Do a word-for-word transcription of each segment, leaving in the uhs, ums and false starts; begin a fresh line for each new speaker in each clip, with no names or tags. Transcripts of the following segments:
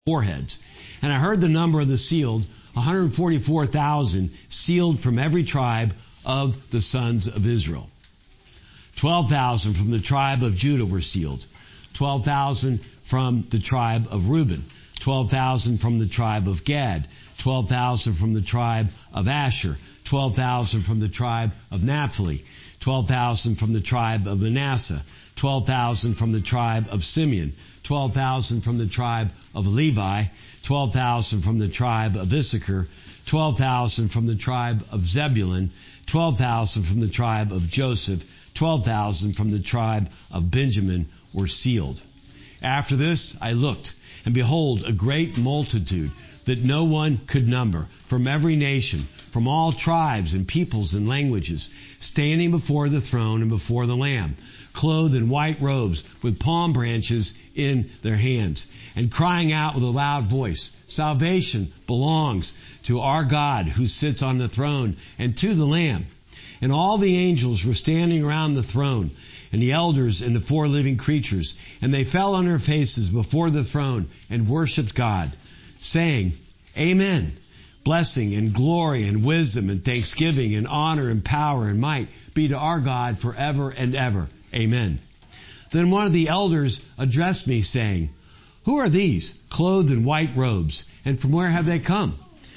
foreheads. And I heard the number of the sealed, one hundred forty-four thousand, sealed from every tribe of the sons of Israel. twelve thousand from the tribe of Judah were sealed. twelve thousand from the tribe of Reuben. twelve thousand from the tribe of Gad. twelve thousand from the tribe of Asher. twelve thousand from the tribe of Naphtali. twelve thousand from the tribe of Manasseh. twelve thousand from the tribe of Simeon. twelve thousand from the tribe of Levi. twelve thousand from the tribe of Issachar. twelve thousand from the tribe of Zebulun. twelve thousand from the tribe of Joseph. twelve thousand from the tribe of Benjamin were sealed. After this I looked, and behold, a great multitude that no one could number, from every nation, from all tribes and peoples and languages, standing before the throne and before the Lamb, clothed in white robes, with palm branches in their hands, and crying out with a loud voice, "Salvation belongs to our God who sits on the throne and to the Lamb." And all the angels were standing around the throne, and the elders and the four living creatures, and they fell on their faces before the throne and worshipped God, saying, "Amen. Blessing and glory and wisdom and thanksgiving and honor and power and might be to our God forever and ever. Amen." Then one of the elders addressed me, saying, "Who are these, clothed in white robes, and from where have they come?"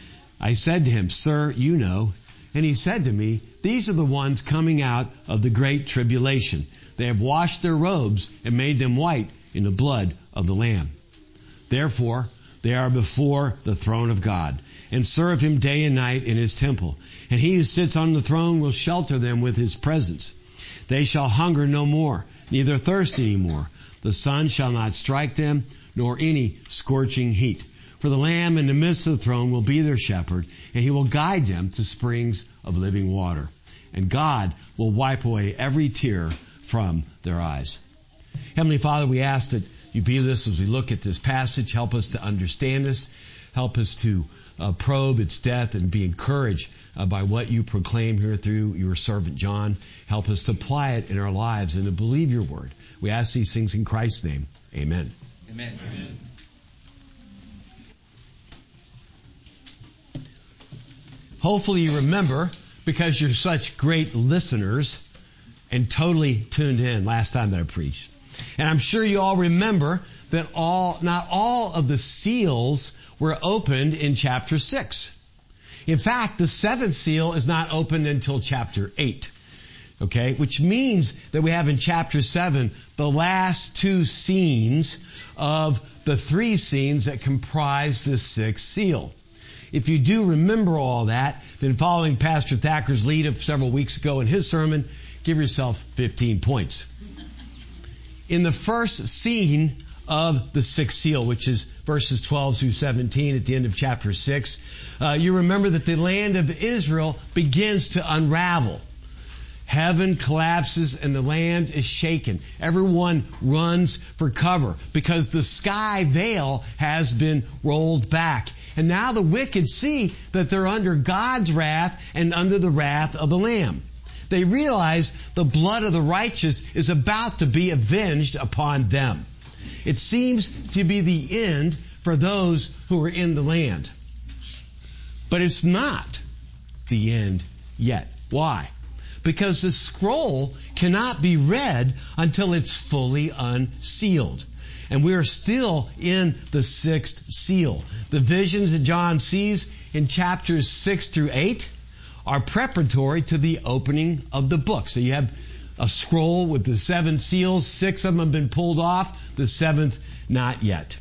I said to him, "Sir, you know." And he said to me, "These are the ones coming out of the great tribulation. They have washed their robes and made them white in the blood of the Lamb. Therefore, they are before the throne of God, and serve him day and night in his temple. And he who sits on the throne will shelter them with his presence. They shall hunger no more, neither thirst any more. The sun shall not strike them, nor any scorching heat. For the Lamb in the midst of the throne will be their shepherd, and he will guide them to springs of living water. And God will wipe away every tear from their eyes." Heavenly Father, we ask that you be with us as we look at this passage. Help us to understand this. Help us to uh, probe its depth and be encouraged uh, by what you proclaim here through your servant John. Help us to apply it in our lives and to believe your word. We ask these things in Christ's name. Amen.
Amen. Amen.
Hopefully you remember, because you're such great listeners and totally tuned in last time that I preached. And I'm sure you all remember that all, not all of the seals were opened in chapter six. In fact, the seventh seal is not opened until chapter eight. Okay, which means that we have in chapter seven the last two scenes of the three scenes that comprise the sixth seal. If you do remember all that, then following Pastor Thacker's lead of several weeks ago in his sermon, give yourself fifteen points. In the first scene of the sixth seal, which is verses twelve through seventeen at the end of chapter six, uh, you remember that the land of Israel begins to unravel. Heaven collapses and the land is shaken. Everyone runs for cover because the sky veil has been rolled back. And now the wicked see that they're under God's wrath and under the wrath of the Lamb. They realize the blood of the righteous is about to be avenged upon them. It seems to be the end for those who are in the land. But it's not the end yet. Why? Because the scroll cannot be read until it's fully unsealed. And we are still in the sixth seal. The visions that John sees in chapters six through eight are preparatory to the opening of the book. So you have a scroll with the seven seals. Six of them have been pulled off. The seventh, not yet.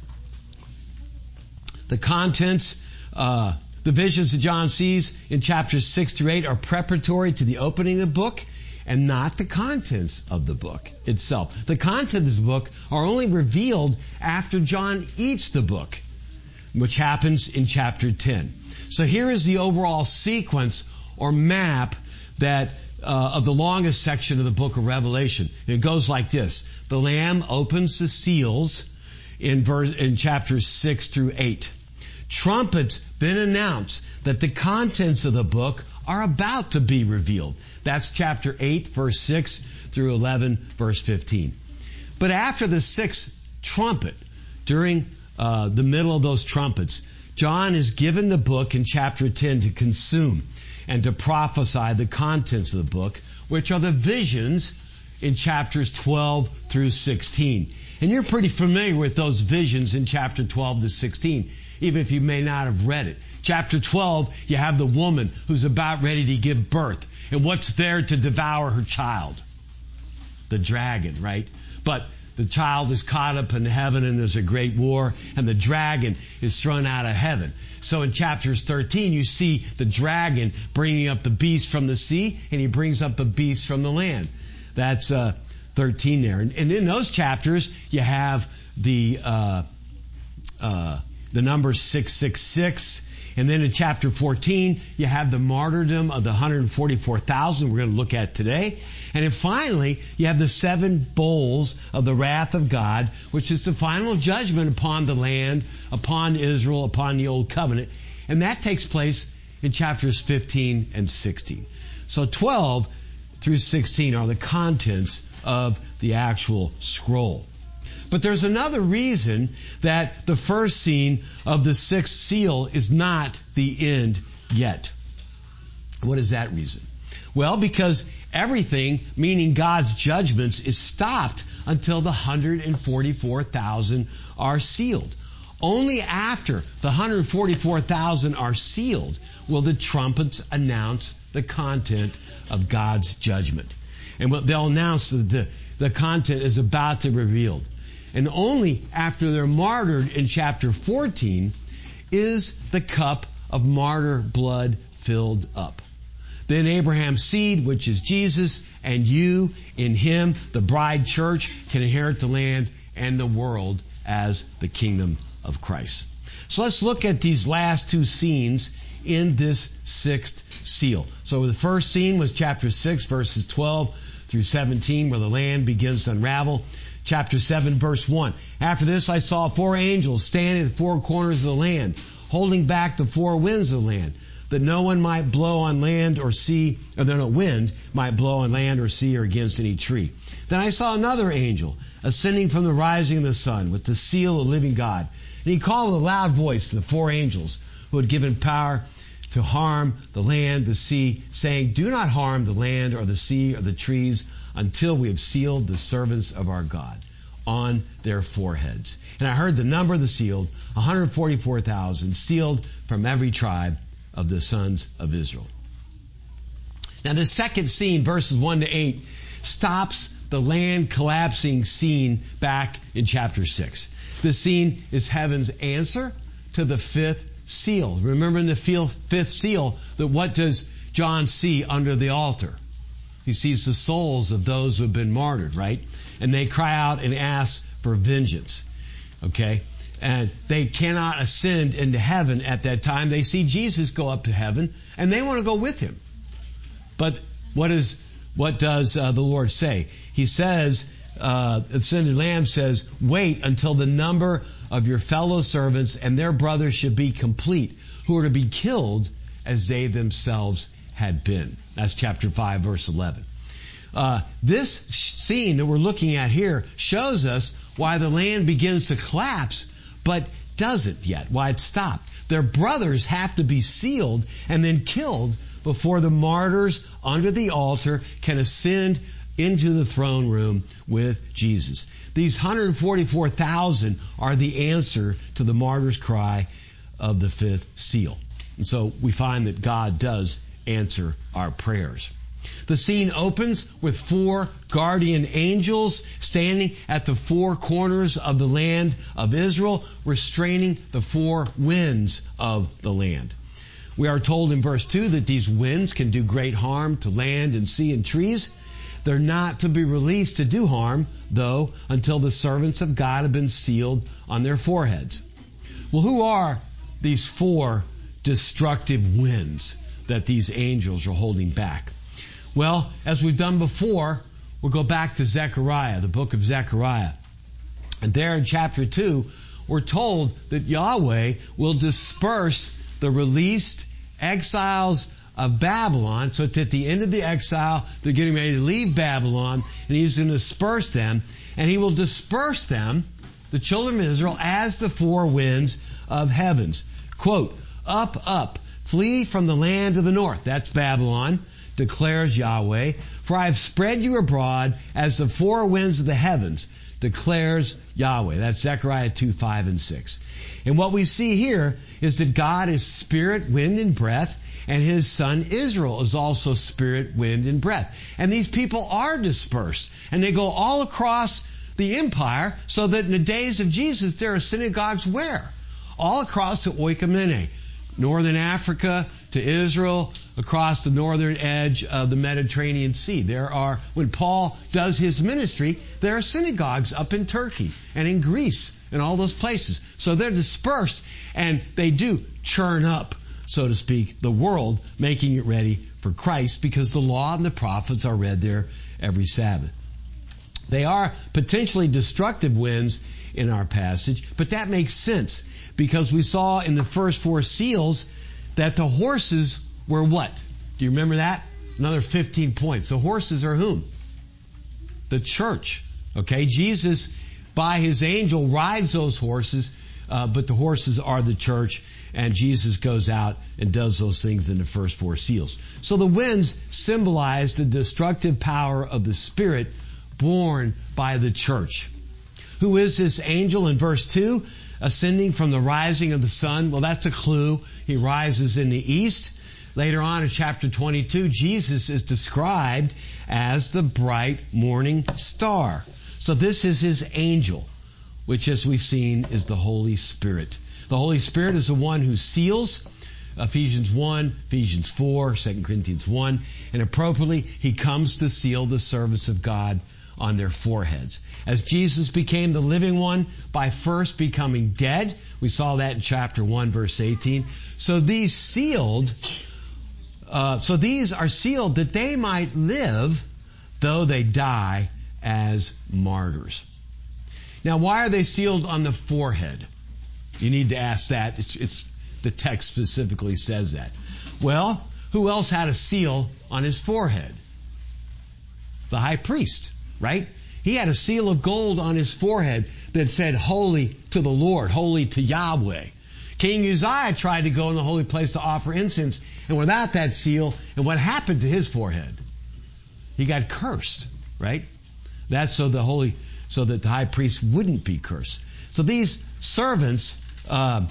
The contents, uh, the visions that John sees in chapters six through eight are preparatory to the opening of the book, and not the contents of the book itself. The contents of the book are only revealed after John eats the book, which happens in chapter ten. So here is the overall sequence or map that uh, of the longest section of the book of Revelation. It goes like this. The Lamb opens the seals in, verse, in chapters six through eight. Trumpets then announce that the contents of the book are about to be revealed. That's chapter eight, verse six through eleven, verse fifteen. But after the sixth trumpet, during uh, the middle of those trumpets, John is given the book in chapter ten to consume and to prophesy the contents of the book, which are the visions in chapters twelve through sixteen. And you're pretty familiar with those visions in chapter twelve to sixteen, even if you may not have read it. Chapter twelve, you have the woman who's about ready to give birth. And what's there to devour her child? The dragon, right? But the child is caught up in heaven and there's a great war, and the dragon is thrown out of heaven. So in chapters thirteen, you see the dragon bringing up the beast from the sea, and he brings up the beast from the land. That's uh, thirteen there. And, and in those chapters, you have the uh, uh, the number six six six. And then in chapter fourteen, you have the martyrdom of the one hundred forty-four thousand we're going to look at today. And then finally, you have the seven bowls of the wrath of God, which is the final judgment upon the land, upon Israel, upon the old covenant. And that takes place in chapters fifteen and sixteen. So twelve through sixteen are the contents of the actual scroll. But there's another reason that the first scene of the sixth seal is not the end yet. What is that reason? Well, because everything, meaning God's judgments, is stopped until the one hundred forty-four thousand are sealed. Only after the one hundred forty-four thousand are sealed will the trumpets announce the content of God's judgment. And they'll announce that the, the content is about to be revealed. And only after they're martyred in chapter fourteen is the cup of martyr blood filled up. Then Abraham's seed, which is Jesus, and you in him, the bride church, can inherit the land and the world as the kingdom of Christ. So let's look at these last two scenes in this sixth seal. So the first scene was chapter six, verses twelve through seventeen, where the land begins to unravel. Chapter seven, verse one. After this I saw four angels standing at the four corners of the land, holding back the four winds of the land, that no one might blow on land or sea, or that no wind might blow on land or sea or against any tree. Then I saw another angel ascending from the rising of the sun with the seal of the living God. And he called with a loud voice to the four angels who had given power to harm the land, the sea, saying, do not harm the land or the sea or the trees until we have sealed the servants of our God on their foreheads. And I heard the number of the sealed, one hundred forty-four thousand, sealed from every tribe of the sons of Israel. Now the second scene, verses one to eight, stops the land collapsing scene back in chapter six. This scene is heaven's answer to the fifth seal. Remember in the fifth seal, that what does John see under the altar? He sees the souls of those who have been martyred, right? And they cry out and ask for vengeance. Okay? And they cannot ascend into heaven at that time. They see Jesus go up to heaven, and they want to go with him. But what is what does uh, the Lord say? He says, uh, the ascended Lamb says, wait until the number of your fellow servants and their brothers should be complete, who are to be killed as they themselves had been. That's chapter five, verse eleven. Uh, this scene that we're looking at here shows us why the land begins to collapse, but doesn't yet, why it stopped. Their brothers have to be sealed and then killed before the martyrs under the altar can ascend into the throne room with Jesus. These one hundred forty-four thousand are the answer to the martyr's cry of the fifth seal. And so we find that God does answer our prayers. The scene opens with four guardian angels standing at the four corners of the land of Israel, restraining the four winds of the land. We are told in verse two that these winds can do great harm to land and sea and trees. They're not to be released to do harm, though, until the servants of God have been sealed on their foreheads. Well, who are these four destructive winds that these angels are holding back? Well, as we've done before, we'll go back to Zechariah, the book of Zechariah. And there in chapter two, we're told that Yahweh will disperse the released exiles of Babylon, so that at the end of the exile, they're getting ready to leave Babylon, and he's going to disperse them, and he will disperse them the children of Israel as the four winds of heavens. Quote, up, up, flee from the land of the north. That's Babylon, declares Yahweh. For I have spread you abroad as the four winds of the heavens, declares Yahweh. That's Zechariah two, five, and six. And what we see here is that God is spirit, wind, and breath, and his son Israel is also spirit, wind, and breath. And these people are dispersed, and they go all across the empire, so that in the days of Jesus there are synagogues where? All across the Oikumene, northern Africa to Israel, across the northern edge of the Mediterranean Sea. There are, when Paul does his ministry, there are synagogues up in Turkey and in Greece and all those places. So they're dispersed, and they do churn up, so to speak, the world, making it ready for Christ, because the law and the prophets are read there every Sabbath. They are potentially destructive winds in our passage, but that makes sense, because we saw in the first four seals that the horses were what? Do you remember that? Another fifteen points. The horses are whom? The church. Okay, Jesus, by his angel, rides those horses, uh, but the horses are the church, and Jesus goes out and does those things in the first four seals. So the winds symbolize the destructive power of the Spirit born by the church. Who is this angel in verse two? Ascending from the rising of the sun. Well, that's a clue. He rises in the east. Later on in chapter twenty-two, Jesus is described as the bright morning star. So this is his angel, which, as we've seen, is the Holy Spirit. The Holy Spirit is the one who seals. Ephesians one, Ephesians four, Second Corinthians one. And appropriately, he comes to seal the servants of God on their foreheads. As Jesus became the living one by first becoming dead, we saw that in chapter one, verse eighteen. So these sealed, uh, so these are sealed that they might live, though they die as martyrs. Now, why are they sealed on the forehead? You need to ask that. It's, it's the text specifically says that. Well, who else had a seal on his forehead? The high priest. Right? He had a seal of gold on his forehead that said, holy to the Lord, holy to Yahweh. King Uzziah tried to go in the holy place to offer incense, and without that seal, and what happened to his forehead? He got cursed, right? That's so the holy, so that the high priest wouldn't be cursed. So these servants, uh,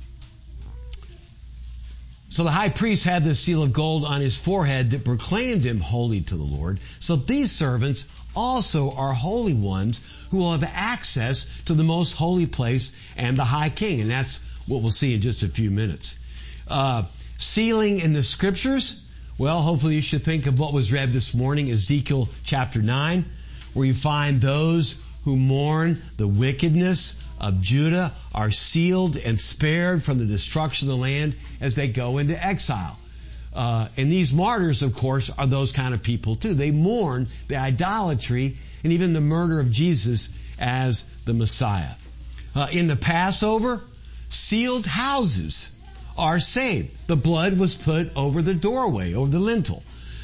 so the high priest had this seal of gold on his forehead that proclaimed him holy to the Lord. So these servants also are holy ones who will have access to the most holy place and the high king. And that's what we'll see in just a few minutes. Uh, sealing in the scriptures. Well, hopefully you should think of what was read this morning, Ezekiel chapter nine, where you find those who mourn the wickedness of Judah are sealed and spared from the destruction of the land as they go into exile. Uh, and these martyrs, of course, are those kind of people too. They mourn the idolatry and even the murder of Jesus as the Messiah. Uh, in the Passover, sealed houses are saved. The blood was put over the doorway, over the lintel.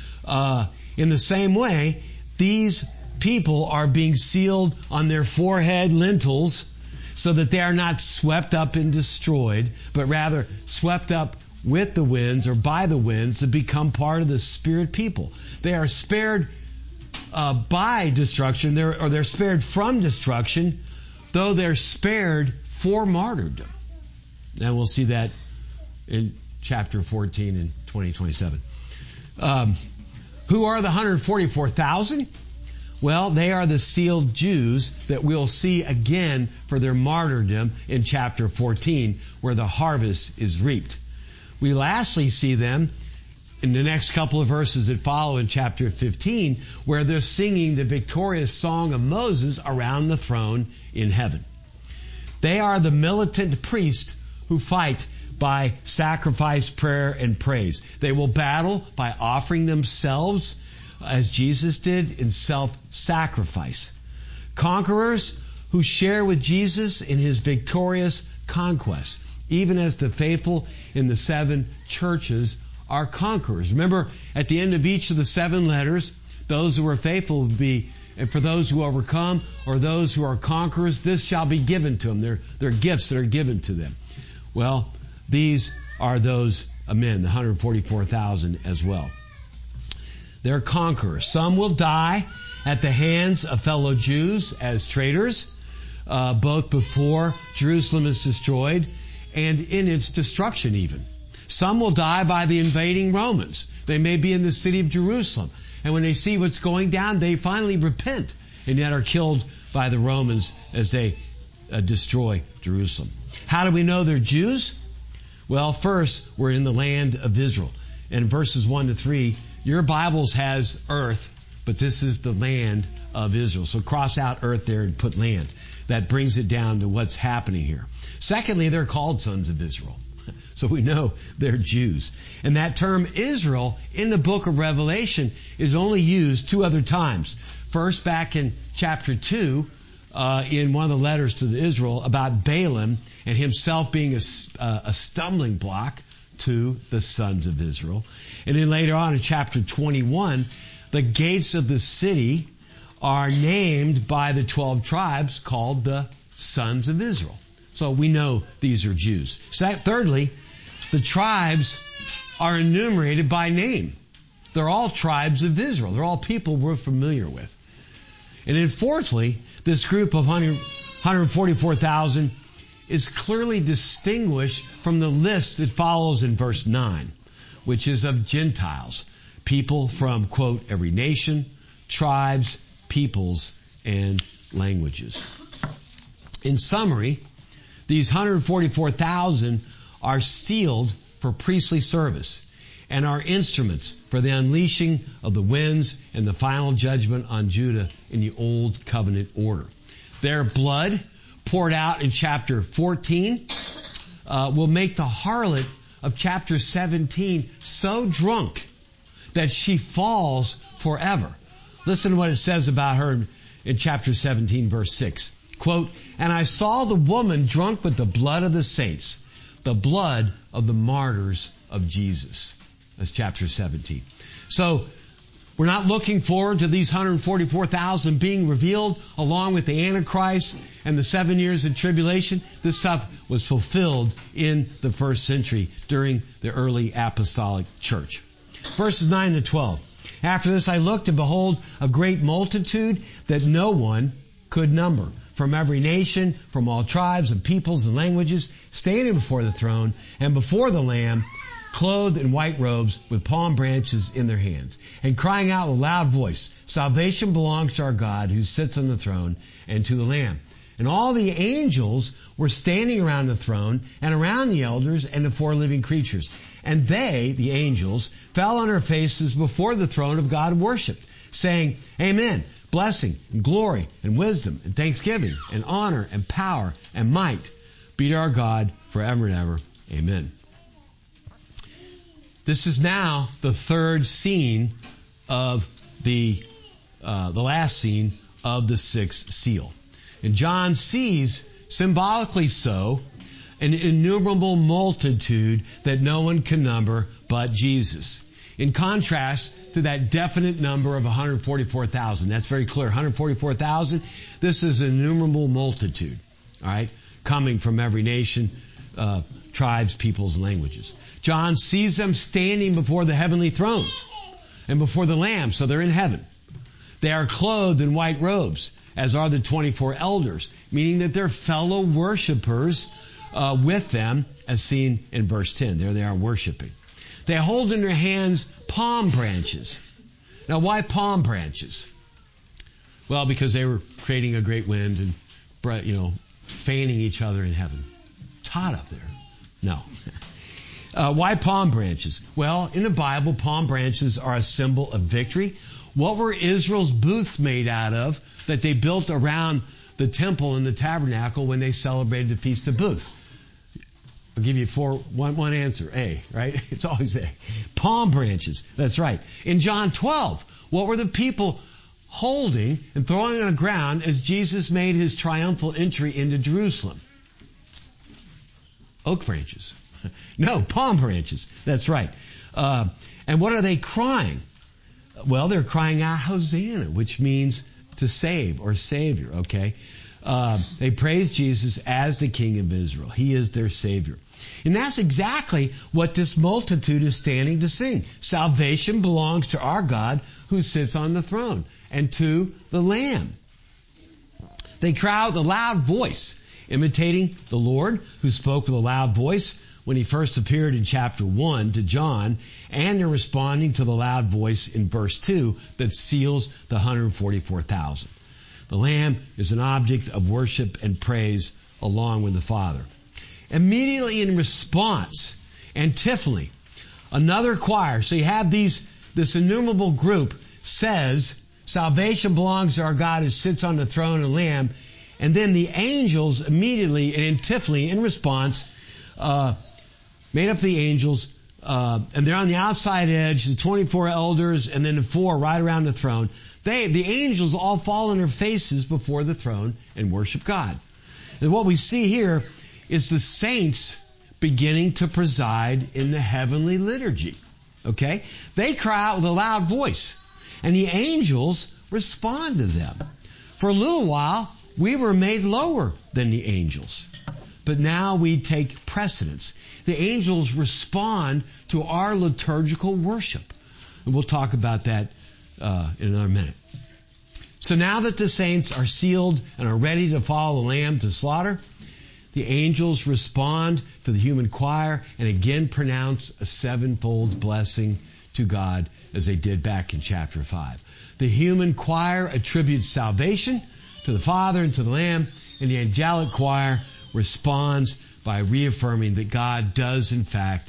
Uh, in the same way, these people are being sealed on their forehead lintels so that they are not swept up and destroyed, but rather swept up with the winds or by the winds to become part of the Spirit people. They are spared uh, by destruction, they're, or they're spared from destruction, though they're spared for martyrdom. And we'll see that in chapter fourteen and twenty twenty-seven. Um, who are the one hundred forty-four thousand? Well, they are the sealed Jews that we'll see again for their martyrdom in chapter fourteen, where the harvest is reaped. We lastly see them in the next couple of verses that follow in chapter fifteen, where they're singing the victorious song of Moses around the throne in heaven. They are the militant priests who fight by sacrifice, prayer, and praise. They will battle by offering themselves, as Jesus did, in self-sacrifice. Conquerors who share with Jesus in his victorious conquest, even as the faithful in the seven churches are conquerors. Remember, at the end of each of the seven letters, those who were faithful would be And for those who overcome or those who are conquerors, this shall be given to them. They're, they're gifts that are given to them. Well, these are those men, the one hundred forty-four thousand as well. They're conquerors. Some will die at the hands of fellow Jews as traitors, uh, both before Jerusalem is destroyed and in its destruction even. Some will die by the invading Romans. They may be in the city of Jerusalem. And when they see what's going down, they finally repent and yet are killed by the Romans as they uh, destroy Jerusalem. How do we know they're Jews? Well, first, we're in the land of Israel. In verses one to three, your Bibles has earth, but this is the land of Israel. So cross out earth there and put land. That brings it down to what's happening here. Secondly, they're called sons of Israel. So we know they're Jews. And that term Israel in the book of Revelation is only used two other times. First, back in chapter two, uh, in one of the letters to Israel about Balaam and himself being a, uh, a stumbling block to the sons of Israel. And then later on in chapter twenty-one, the gates of the city are named by the twelve tribes called the sons of Israel. So we know these are Jews. Thirdly, the tribes are enumerated by name. They're all tribes of Israel. They're all people we're familiar with. And then fourthly, this group of one hundred forty-four thousand is clearly distinguished from the list that follows in verse nine, which is of Gentiles, people from, quote, every nation, tribes, peoples, and languages. In summary, these one hundred forty-four thousand are sealed for priestly service and are instruments for the unleashing of the winds and the final judgment on Judah in the old covenant order. Their blood, poured out in chapter fourteen, uh, will make the harlot of chapter seventeen so drunk that she falls forever. Listen to what it says about her in, in chapter seventeen, verse six. Quote, "And I saw the woman drunk with the blood of the saints, the blood of the martyrs of Jesus." That's chapter seventeen. So, we're not looking forward to these one hundred forty-four thousand being revealed along with the Antichrist and the seven years of tribulation. This stuff was fulfilled in the first century during the early apostolic church. Verses nine to twelve. "After this I looked, and behold, a great multitude that no one could number, from every nation, from all tribes and peoples and languages, standing before the throne and before the Lamb, clothed in white robes with palm branches in their hands, and crying out with a loud voice, 'Salvation belongs to our God who sits on the throne and to the Lamb.' And all the angels were standing around the throne and around the elders and the four living creatures. And they, the angels, fell on their faces before the throne of God and worshipped, saying, 'Amen. Blessing and glory and wisdom and thanksgiving and honor and power and might be to our God forever and ever. Amen.'" This is now the third scene of the uh, the last scene of the sixth seal. And John sees, symbolically so, an innumerable multitude that no one can number but Jesus. In contrast to that definite number of one hundred forty-four thousand. That's very clear. one hundred forty-four thousand. This is an innumerable multitude. All right? Coming from every nation, uh, tribes, peoples, and languages. John sees them standing before the heavenly throne and before the Lamb, so they're in heaven. They are clothed in white robes, as are the twenty-four elders, meaning that they're fellow worshipers uh, with them, as seen in verse ten. There they are worshiping. They hold in their hands palm branches. Now, why palm branches? Well, because they were creating a great wind and, you know, fanning each other in heaven. It's hot up there. No. Uh, why palm branches? Well, in the Bible, palm branches are a symbol of victory. What were Israel's booths made out of that they built around the temple and the tabernacle when they celebrated the Feast of Booths? I'll give you four, one, one answer. A, right? It's always A. Palm branches. That's right. In John twelve, what were the people holding and throwing on the ground as Jesus made his triumphal entry into Jerusalem? Oak branches. No, palm branches. That's right. Uh, and what are they crying? Well, they're crying out Hosanna, which means to to save or Savior, okay? Uh, they praise Jesus as the King of Israel. He is their Savior. And that's exactly what this multitude is standing to sing. Salvation belongs to our God who sits on the throne and to the Lamb. They cry out with a loud voice, imitating the Lord who spoke with a loud voice when he first appeared in chapter one to John, and they're responding to the loud voice in verse two that seals the one hundred forty-four thousand. The Lamb is an object of worship and praise along with the Father. Immediately in response, antiphony, another choir. So you have these, this innumerable group says, salvation belongs to our God who sits on the throne of the Lamb. And then the angels immediately in antiphony, in response, uh, made up the angels, uh, and they're on the outside edge, the twenty-four elders, and then the four right around the throne. They, the angels all fall on their faces before the throne and worship God. And what we see here is the saints beginning to preside in the heavenly liturgy. Okay? They cry out with a loud voice, and the angels respond to them. For a little while, we were made lower than the angels, but now we take precedence. The angels respond to our liturgical worship. And we'll talk about that uh, in another minute. So now that the saints are sealed and are ready to follow the Lamb to slaughter, the angels respond for the human choir and again pronounce a sevenfold blessing to God as they did back in chapter five. The human choir attributes salvation to the Father and to the Lamb, and the angelic choir responds by reaffirming that God does in fact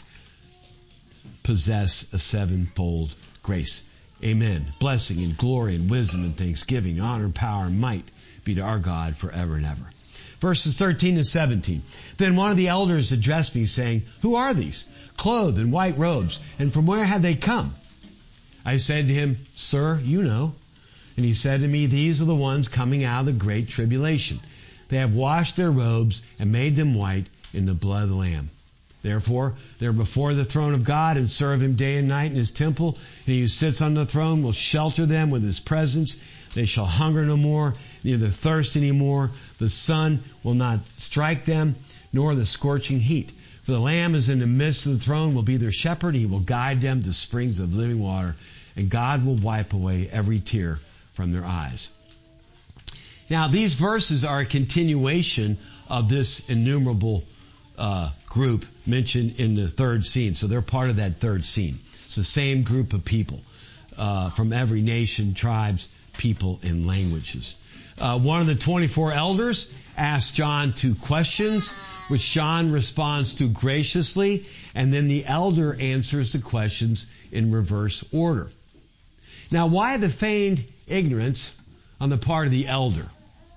possess a sevenfold grace. Amen. Blessing and glory and wisdom and thanksgiving, honor, power, and might be to our God forever and ever. Verses thirteen and seventeen. Then one of the elders addressed me, saying, Who are these, clothed in white robes, and from where have they come? I said to him, Sir, you know. And he said to me, These are the ones coming out of the great tribulation. They have washed their robes and made them white in the blood of the Lamb. Therefore, they're before the throne of God and serve Him day and night in His temple. And He who sits on the throne will shelter them with His presence. They shall hunger no more, neither thirst any more. The sun will not strike them, nor the scorching heat. For the Lamb is in the midst of the throne, will be their shepherd. He will guide them to springs of living water, and God will wipe away every tear from their eyes. Now, these verses are a continuation of this innumerable uh, group mentioned in the third scene. So they're part of that third scene. It's the same group of people uh, from every nation, tribes, people, and languages. Uh, one of the twenty-four elders asked John two questions, which John responds to graciously, and then the elder answers the questions in reverse order. Now, why the feigned ignorance on the part of the elder?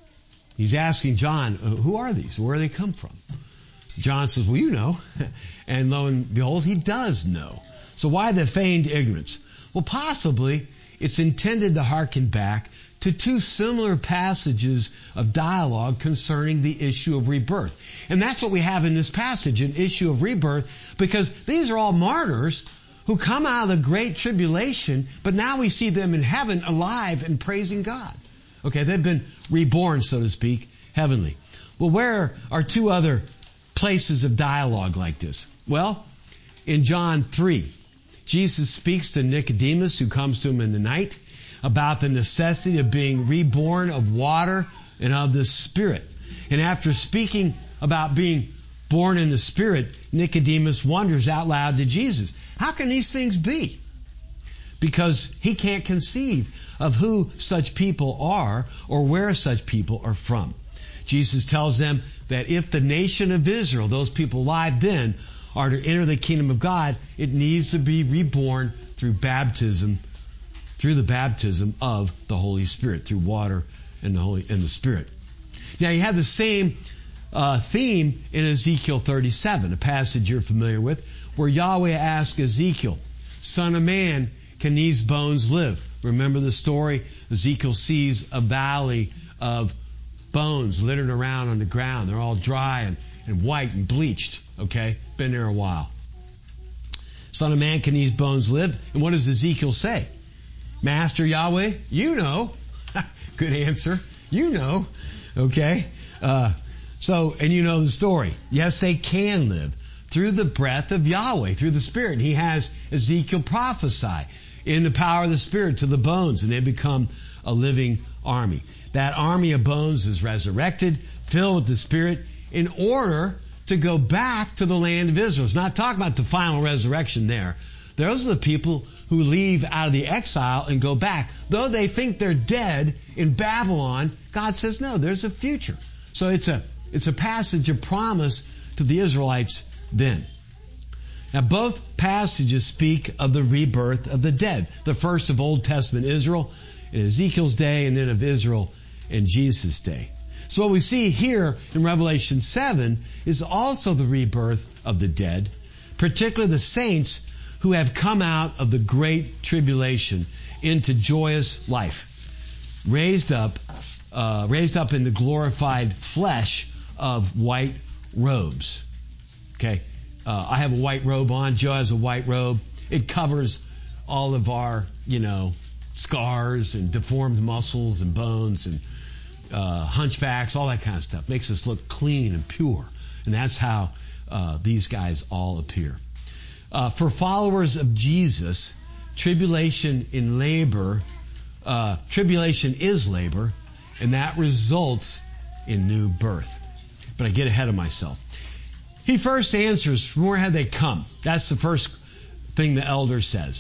He's asking John, who are these? Where do they come from? John says, well, you know. And lo and behold, he does know. So why the feigned ignorance? Well, possibly it's intended to hearken back to two similar passages of dialogue concerning the issue of rebirth. And that's what we have in this passage, an issue of rebirth, because these are all martyrs who come out of the great tribulation, but now we see them in heaven alive and praising God. Okay, they've been reborn, so to speak, heavenly. Well, where are two other places of dialogue like this? Well, in John three, Jesus speaks to Nicodemus, who comes to him in the night, about the necessity of being reborn of water and of the Spirit. And after speaking about being born in the Spirit, Nicodemus wonders out loud to Jesus, how can these things be? Because he can't conceive of who such people are or where such people are from. Jesus tells them that if the nation of Israel, those people alive then, are to enter the kingdom of God, it needs to be reborn through baptism, through the baptism of the Holy Spirit, through water and the Holy and the Spirit. Now you have the same uh, theme in Ezekiel thirty-seven, a passage you're familiar with, where Yahweh asks Ezekiel, Son of man, can these bones live? Remember the story? Ezekiel sees a valley of bones littered around on the ground. They're all dry and, and white and bleached. Okay? Been there a while. Son of man, can these bones live? And what does Ezekiel say? Master Yahweh, you know. Good answer. You know. Okay. Uh, so, and you know the story. Yes, they can live through the breath of Yahweh, through the Spirit. He has Ezekiel prophesy in the power of the Spirit to the bones, and they become a living army. That army of bones is resurrected, filled with the Spirit, in order to go back to the land of Israel. It's not talking about the final resurrection there. Those are the people who leave out of the exile and go back. Though they think they're dead in Babylon, God says, no, there's a future. So it's a, it's a passage of promise to the Israelites then. Now, both passages speak of the rebirth of the dead. The first of Old Testament Israel in Ezekiel's day, and then of Israel in Jesus' day. So what we see here in Revelation seven is also the rebirth of the dead, particularly the saints who have come out of the great tribulation into joyous life, raised up, uh, raised up in the glorified flesh of white robes. Okay, uh, I have a white robe on. Joe has a white robe. It covers all of our, you know, scars and deformed muscles and bones and uh, hunchbacks, all that kind of stuff. Makes us look clean and pure, and that's how uh, these guys all appear. Uh, for followers of Jesus, tribulation in labor, uh, tribulation is labor, and that results in new birth. But I get ahead of myself. He first answers, from where had they come? That's the first thing the elder says.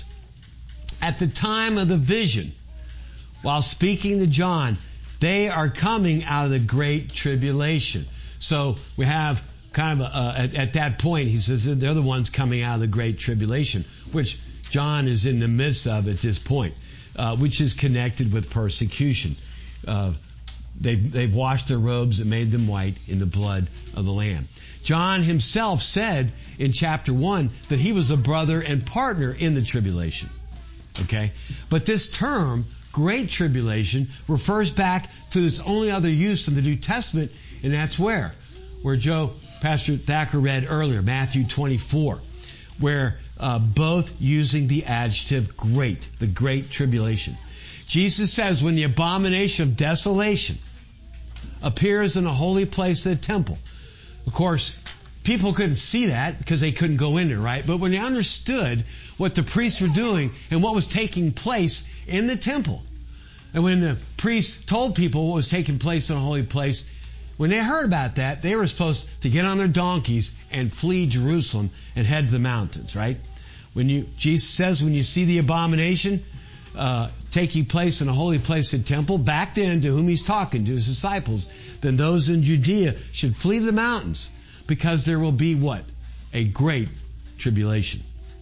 At the time of the vision, while speaking to John, they are coming out of the great tribulation. So we have kind of a, at, at that point, he says they're the ones coming out of the great tribulation, which John is in the midst of at this point, uh, which is connected with persecution. Uh, they've, they've washed their robes and made them white in the blood of the Lamb. John himself said in chapter one that he was a brother and partner in the tribulation. Okay? But this term, great tribulation, refers back to its only other use in the New Testament, and that's where? Where Joe, Pastor Thacker read earlier, Matthew twenty-four, where uh, both using the adjective great, the great tribulation. Jesus says when the abomination of desolation appears in the holy place of the temple. Of course, people couldn't see that because they couldn't go in there, right? But when they understood what the priests were doing and what was taking place in the temple, and when the priests told people what was taking place in the holy place, when they heard about that, they were supposed to get on their donkeys and flee Jerusalem and head to the mountains, right? When you, Jesus says, when you see the abomination uh, taking place in the holy place of the temple, back then to whom he's talking, to his disciples, then those in Judea should flee to the mountains, because there will be what? A great tribulation,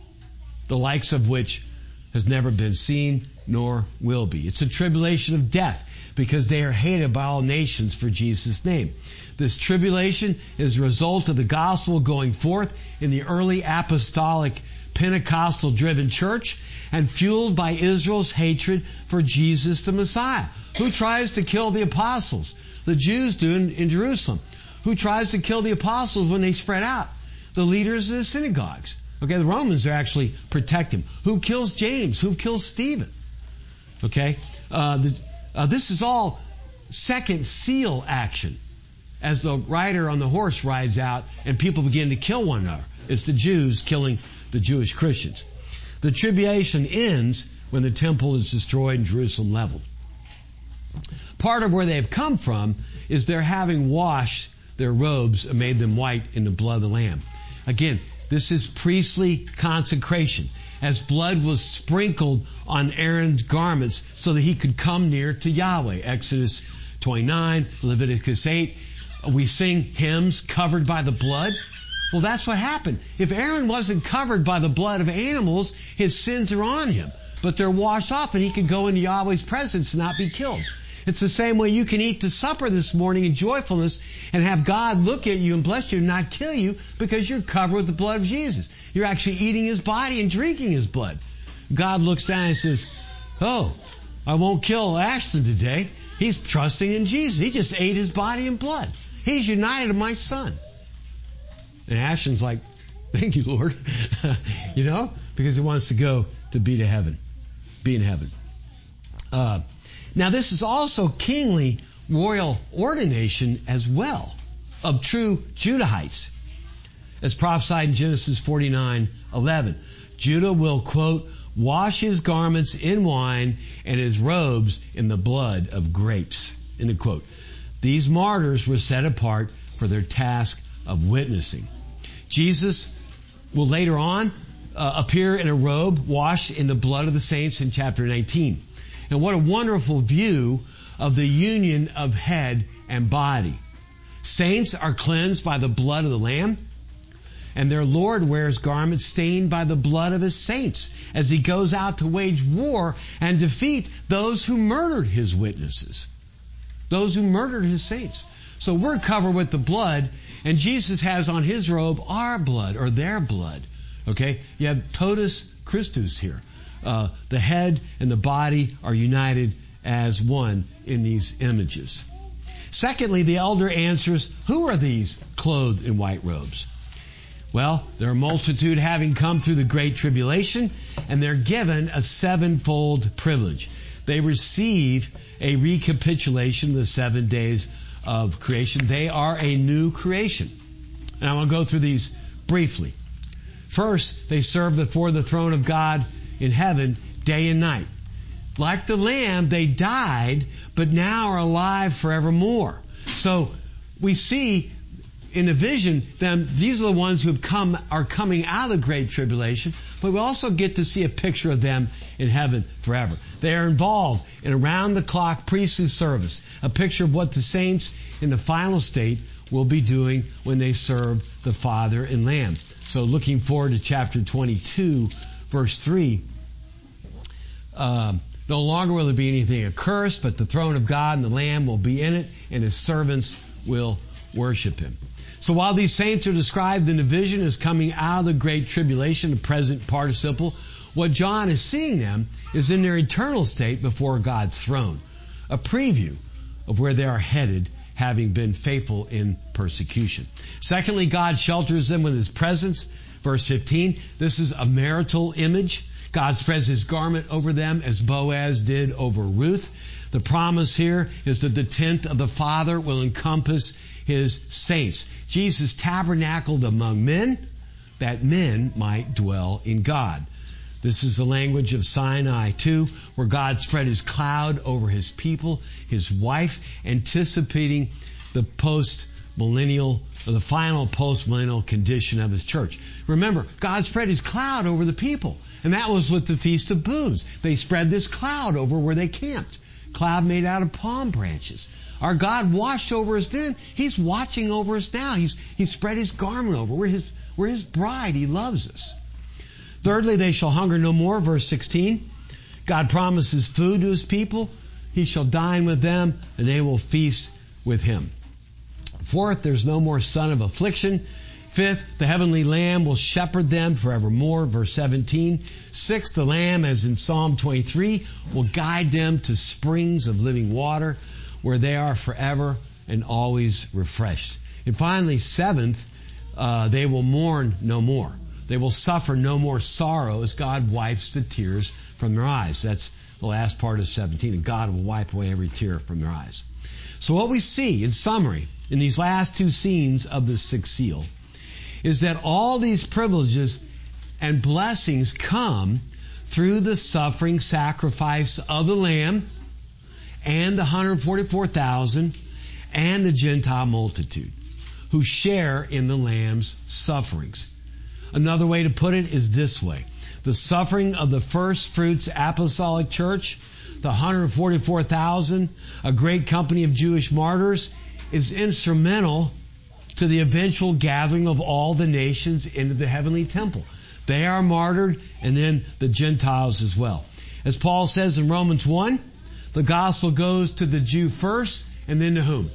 the likes of which has never been seen nor will be. It's a tribulation of death, because they are hated by all nations for Jesus' name. This tribulation is a result of the gospel going forth in the early apostolic Pentecostal-driven church and fueled by Israel's hatred for Jesus the Messiah. Who tries to kill the apostles? The Jews do in, in Jerusalem. Who tries to kill the apostles when they spread out? The leaders of the synagogues. Okay, the Romans are actually protecting him. Who kills James? Who kills Stephen? Okay, uh, the, uh, this is all second seal action. As the rider on the horse rides out and people begin to kill one another. It's the Jews killing the Jewish Christians. The tribulation ends when the temple is destroyed and Jerusalem leveled. Part of where they've come from is their having washed their robes and made them white in the blood of the Lamb. Again, this is priestly consecration, as blood was sprinkled on Aaron's garments so that he could come near to Yahweh. Exodus twenty-nine, Leviticus eight. We sing hymns covered by the blood. Well, that's what happened. If Aaron wasn't covered by the blood of animals, his sins are on him. But they're washed off and he can go into Yahweh's presence and not be killed. It's the same way you can eat the supper this morning in joyfulness and have God look at you and bless you and not kill you because you're covered with the blood of Jesus. You're actually eating his body and drinking his blood. God looks down and says, oh, I won't kill Ashton today. He's trusting in Jesus. He just ate his body and blood. He's united to my son. And Ashton's like, thank you, Lord. You know, because he wants to go to be to heaven, be in heaven. Uh, Now this is also kingly royal ordination as well of true Judahites. As prophesied in Genesis forty-nine eleven. Judah will, quote, wash his garments in wine and his robes in the blood of grapes, end of quote. These martyrs were set apart for their task of witnessing. Jesus will later on uh, appear in a robe washed in the blood of the saints in chapter nineteen. And what a wonderful view of the union of head and body. Saints are cleansed by the blood of the Lamb, and their Lord wears garments stained by the blood of his saints as he goes out to wage war and defeat those who murdered his witnesses, those who murdered his saints. So we're covered with the blood, and Jesus has on his robe our blood, or their blood. Okay? You have totus Christus here. Uh, the head and the body are united as one in these images. Secondly, the elder answers, who are these clothed in white robes? Well, they're a multitude having come through the great tribulation, and they're given a sevenfold privilege. They receive a recapitulation of the seven days of creation. They are a new creation. And I want to go through these briefly. First, they serve before the throne of God in heaven day and night. Like the Lamb, they died, but now are alive forevermore. So we see in the vision them, these are the ones who have come, are coming out of the great tribulation, but we also get to see a picture of them in heaven forever. They are involved in around-the-clock priestly service, a picture of what the saints in the final state will be doing when they serve the Father and Lamb. So looking forward to chapter twenty-two, verse three, um, no longer will there be anything accursed, but the throne of God and the Lamb will be in it, and his servants will worship him. So while these saints are described in the vision as coming out of the great tribulation, the present participle, what John is seeing them is in their eternal state before God's throne, a preview of where they are headed, having been faithful in persecution. Secondly, God shelters them with his presence. Verse fifteen, this is a marital image. God spreads his garment over them as Boaz did over Ruth. The promise here is that the tent of the Father will encompass his saints. Jesus tabernacled among men that men might dwell in God. This is the language of Sinai too, where God spread his cloud over his people, his wife, anticipating the post-millennial, or the final post-millennial condition of his church. Remember, God spread his cloud over the people, and that was with the Feast of Booths. They spread this cloud over where they camped. Cloud made out of palm branches. Our God watched over us then. He's watching over us now. He's, He spread his garment over. We're his, we're his bride. He loves us. Thirdly, they shall hunger no more. Verse sixteen. God promises food to his people. He shall dine with them, and they will feast with him. Fourth, there's no more son of affliction. Fifth, the heavenly Lamb will shepherd them forevermore. Verse seventeen. Sixth, the Lamb, as in Psalm twenty-three, will guide them to springs of living water, where they are forever and always refreshed. And finally, seventh, uh, they will mourn no more. They will suffer no more sorrow as God wipes the tears from their eyes. That's the last part of seventeen. And God will wipe away every tear from their eyes. So what we see, in summary, in these last two scenes of the sixth seal, is that all these privileges and blessings come through the suffering sacrifice of the Lamb and the one hundred forty-four thousand and the Gentile multitude who share in the Lamb's sufferings. Another way to put it is this way. The suffering of the first fruits apostolic church, the one hundred forty-four thousand, a great company of Jewish martyrs, is instrumental to the eventual gathering of all the nations into the heavenly temple. They are martyred, and then the Gentiles as well. As Paul says in Romans one, the gospel goes to the Jew first, and then to whom?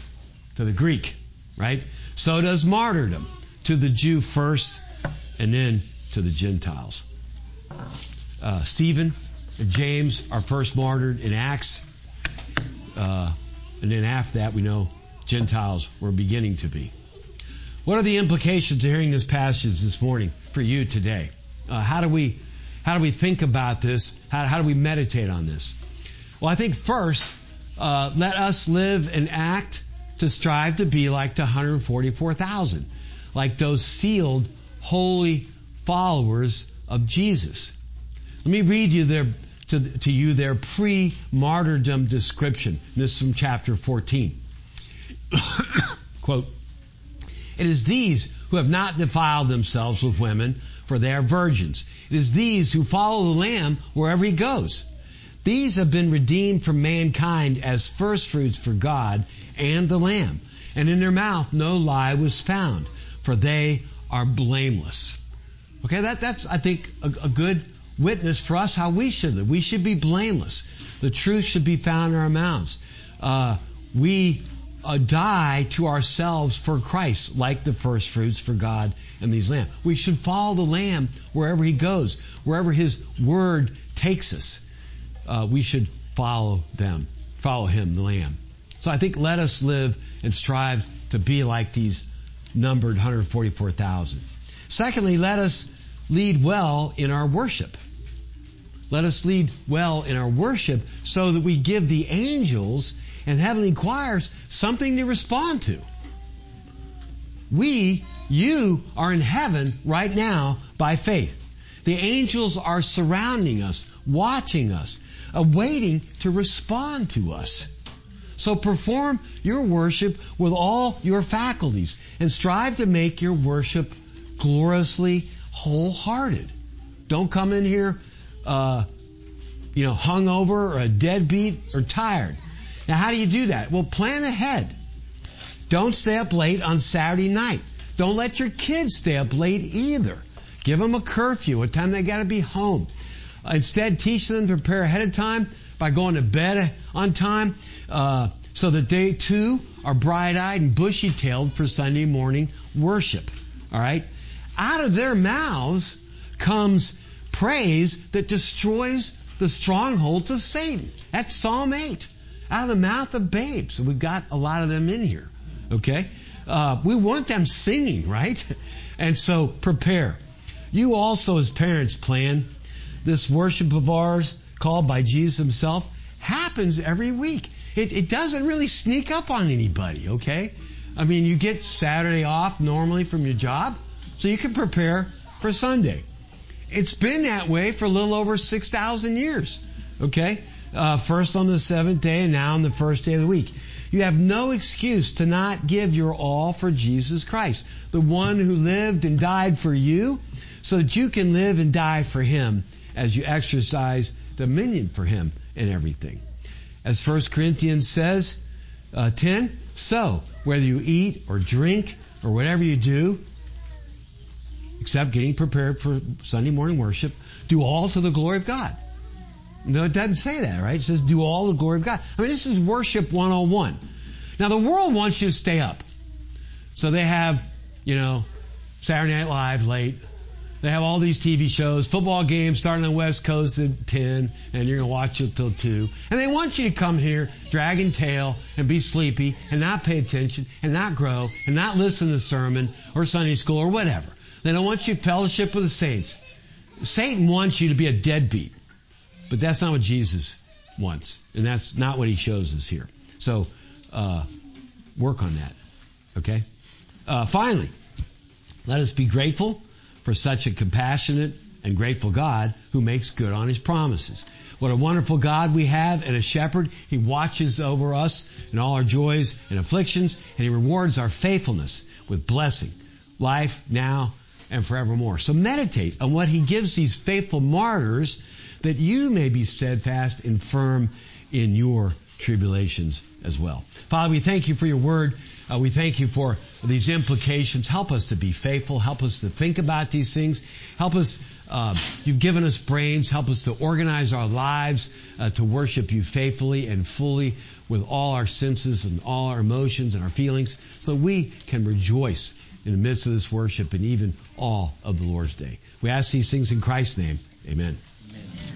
To the Greek, right? So does martyrdom, to the Jew first, and then to the Gentiles. Uh, Stephen and James are first martyred in Acts, uh, and then after that we know Gentiles were beginning to be. What are the implications of hearing this passage this morning for you today? Uh, how do we how do we think about this? How, how do we meditate on this? Well, I think first, uh, let us live and act to strive to be like the one hundred forty-four thousand, like those sealed, holy followers of Jesus. Let me read you their to, to you their pre-martyrdom description. This is from chapter fourteen. Quote, "It is these who have not defiled themselves with women, for they are virgins. It is these who follow the Lamb wherever he goes. These have been redeemed from mankind as firstfruits for God and the Lamb. And in their mouth no lie was found, for they are blameless." Okay, that, that's, I think, a, a good witness for us how we should live. We should be blameless. The truth should be found in our mouths. Uh, we uh, die to ourselves for Christ, like the firstfruits for God and these Lamb. We should follow the Lamb wherever he goes, wherever his word takes us. Uh, we should follow them, follow him, the Lamb. So I think let us live and strive to be like these numbered one hundred forty-four thousand. Secondly, let us lead well in our worship. Let us lead well in our worship so that we give the angels and heavenly choirs something to respond to. We, you, are in heaven right now by faith. The angels are surrounding us, watching us, awaiting to respond to us. So perform your worship with all your faculties and strive to make your worship gloriously wholehearted. Don't come in here, uh, you know, hungover or a deadbeat or tired. Now, how do you do that? Well, plan ahead. Don't stay up late on Saturday night. Don't let your kids stay up late either. Give them a curfew, a time they got to be home. Instead, teach them to prepare ahead of time by going to bed on time, uh, so that they too are bright-eyed and bushy-tailed for Sunday morning worship. All right? Out of their mouths comes praise that destroys the strongholds of Satan. That's Psalm eight. Out of the mouth of babes. We've got a lot of them in here. Okay? Uh, we want them singing, right? And so prepare. You also, as parents, plan. This worship of ours, called by Jesus himself, happens every week. It, it doesn't really sneak up on anybody, okay? I mean, you get Saturday off normally from your job, so you can prepare for Sunday. It's been that way for a little over six thousand years, okay? Uh, first on the seventh day and now on the first day of the week. You have no excuse to not give your all for Jesus Christ, the one who lived and died for you, so that you can live and die for him as you exercise dominion for him in everything. As First Corinthians says, uh, ten, so whether you eat or drink or whatever you do, except getting prepared for Sunday morning worship, do all to the glory of God. No, it doesn't say that, right? It says do all to the glory of God. I mean, this is worship one oh one. Now, the world wants you to stay up. So they have, you know, Saturday Night Live late. They have all these T V shows, football games starting on the West Coast at ten, and you're going to watch it till two. And they want you to come here, dragging tail, and be sleepy, and not pay attention, and not grow, and not listen to the sermon, or Sunday school, or whatever. They don't want you to fellowship with the saints. Satan wants you to be a deadbeat. But that's not what Jesus wants. And that's not what he shows us here. So, uh, work on that. Okay? Uh, finally, let us be grateful for such a compassionate and grateful God who makes good on his promises. What a wonderful God we have and a shepherd. He watches over us in all our joys and afflictions, and he rewards our faithfulness with blessing, life now and forevermore. So meditate on what he gives these faithful martyrs, that you may be steadfast and firm in your tribulations as well. Father, we thank you for your word. Uh, we thank you for these implications. Help us to be faithful. Help us to think about these things. Help us, uh, you've given us brains. Help us to organize our lives uh, to worship you faithfully and fully with all our senses and all our emotions and our feelings, so we can rejoice in the midst of this worship and even all of the Lord's day. We ask these things in Christ's name. Amen. Amen.